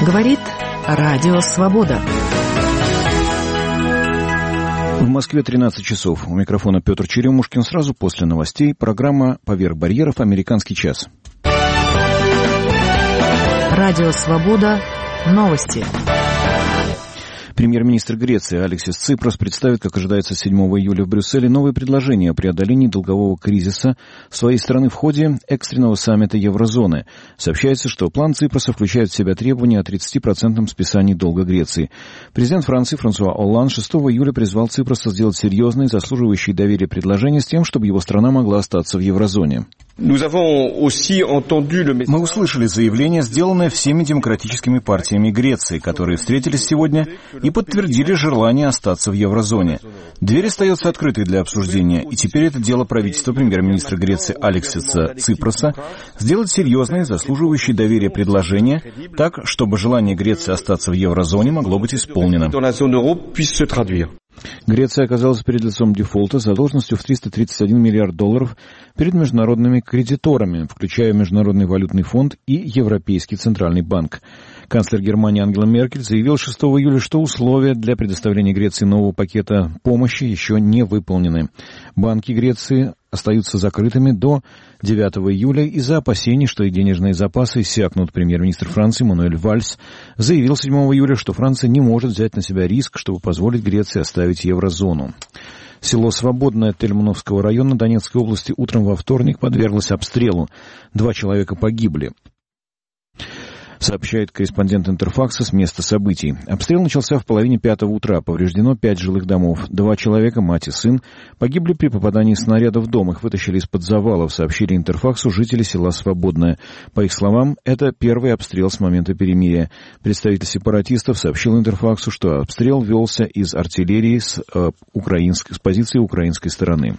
Говорит Радио Свобода. В Москве 13 часов. У микрофона Петр Черемушкин. Сразу после новостей программа «Поверх барьеров. Американский час». Радио Свобода. Новости. Премьер-министр Греции Алексис Ципрос представит, как ожидается, 7 июля в Брюсселе новые предложения о преодолении долгового кризиса своей страны в ходе экстренного саммита Еврозоны. Сообщается, что план Ципроса включает в себя требования о 30% списании долга Греции. Президент Франции Франсуа Олланд 6 июля призвал Ципроса сделать серьезные, заслуживающие доверия предложения с тем, чтобы его страна могла остаться в Еврозоне. Мы услышали заявление, сделанное всеми демократическими партиями Греции, которые встретились сегодня и подтвердили желание остаться в еврозоне. Дверь остается открытой для обсуждения, и теперь это дело правительства премьер-министра Греции Алексиса Ципроса сделать серьезные, заслуживающие доверия предложения, так, чтобы желание Греции остаться в еврозоне могло быть исполнено. Греция оказалась перед лицом дефолта с задолженностью в $331 миллиард перед международными кредиторами, включая Международный валютный фонд и Европейский центральный банк. Канцлер Германии Ангела Меркель заявил 6 июля, что условия для предоставления Греции нового пакета помощи еще не выполнены. Банки Греции остаются закрытыми до 9 июля из-за опасений, что и денежные запасы иссякнут. Премьер-министр Франции Мануэль Вальс заявил 7 июля, что Франция не может взять на себя риск, чтобы позволить Греции оставить еврозону. Село Свободное Тельмановского района Донецкой области утром во вторник подверглось обстрелу. 2 человека погибли, сообщает корреспондент Интерфакса с места событий. Обстрел начался в половине 5 утра. Повреждено 5 жилых домов. 2 человека, мать и сын, погибли при попадании снаряда в дом. Их вытащили из-под завалов, сообщили Интерфаксу жители села Свободное. По их словам, это первый обстрел с момента перемирия. Представитель сепаратистов сообщил Интерфаксу, что обстрел велся из артиллерии с позиции украинской стороны.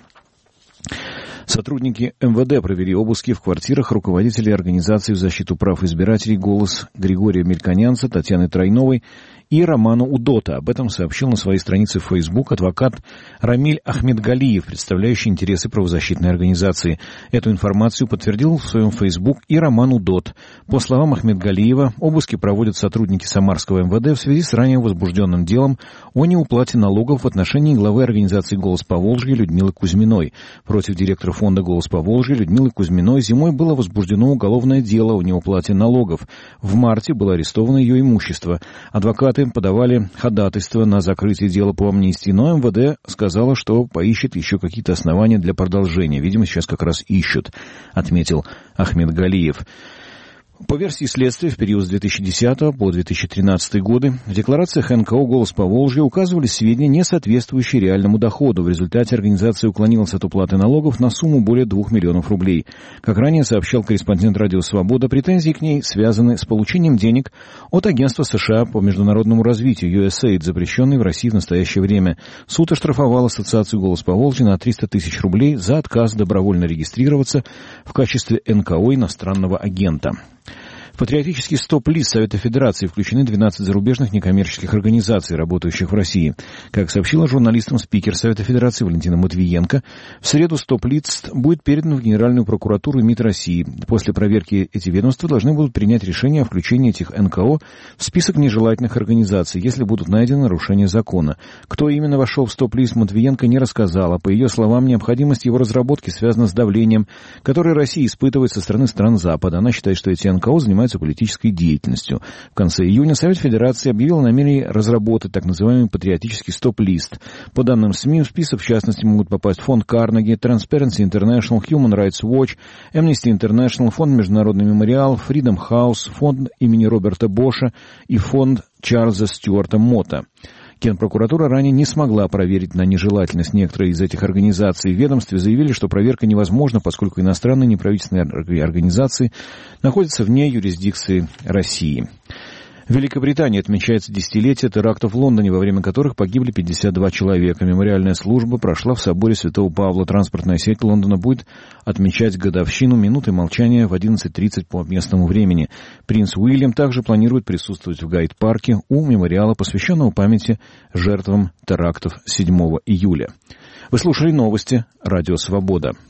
Сотрудники МВД провели обыски в квартирах руководителей организации в защиту прав избирателей «Голос» Григория Мельконянца, Татьяны Тройновой и Романа Удота. Об этом сообщил на своей странице в Facebook адвокат Рамиль Ахмедгалиев, представляющий интересы правозащитной организации. Эту информацию подтвердил в своем Facebook и Роман Удот. По словам Ахмедгалиева, обыски проводят сотрудники Самарского МВД в связи с ранее возбужденным делом о неуплате налогов в отношении главы организации «Голос Поволжья» Людмилы Кузьминой. Против директора фонда «Голос Поволжья» Людмилы Кузьминой зимой было возбуждено уголовное дело о неуплате налогов. В марте было арестовано ее имущество. Адвокаты подавали ходатайство на закрытие дела по амнистии, но МВД сказала, что поищет еще какие-то основания для продолжения. Видимо, сейчас как раз ищут, отметил Ахмедгалиев. По версии следствия, в период с 2010 по 2013 годы в декларациях НКО «Голос Поволжья» указывались сведения, не соответствующие реальному доходу. В результате организация уклонилась от уплаты налогов на сумму более 2 миллионов рублей. Как ранее сообщал корреспондент «Радио Свобода», претензии к ней связаны с получением денег от Агентства США по международному развитию USAID, запрещенной в России в настоящее время. Суд оштрафовал ассоциацию «Голос Поволжья» на 300 тысяч рублей за отказ добровольно регистрироваться в качестве НКО иностранного агента. В патриотический стоп-лист Совета Федерации включены 12 зарубежных некоммерческих организаций, работающих в России. Как сообщила журналистам спикер Совета Федерации Валентина Матвиенко, в среду стоп-лист будет передан в Генеральную прокуратуру и МИД России. После проверки эти ведомства должны будут принять решение о включении этих НКО в список нежелательных организаций, если будут найдены нарушения закона. Кто именно вошел в стоп-лист, Матвиенко не рассказала. По ее словам, необходимость его разработки связана с давлением, которое Россия испытывает со стороны стран Запада. Она считает, что эти НКО занимаются политической деятельностью. В конце июня Совет Федерации объявил намерение разработать так называемый патриотический стоп-лист. По данным СМИ, в список в частности могут попасть фонд Карнеги, Transparency International, Human Rights Watch, Amnesty International, фонд Международный мемориал, Freedom House, фонд имени Роберта Боша и фонд Чарльза Стюарта Мотта. Генпрокуратура ранее не смогла проверить на нежелательность некоторых из этих организаций. В ведомстве заявили, что проверка невозможна, поскольку иностранные неправительственные организации находятся вне юрисдикции России. В Великобритании отмечается десятилетие терактов в Лондоне, во время которых погибли 52 человека. Мемориальная служба прошла в соборе Святого Павла. Транспортная сеть Лондона будет отмечать годовщину минутой молчания в 11:30 по местному времени. Принц Уильям также планирует присутствовать в Гайд-парке у мемориала, посвященного памяти жертвам терактов 7 июля. Вы слушали новости «Радио Свобода».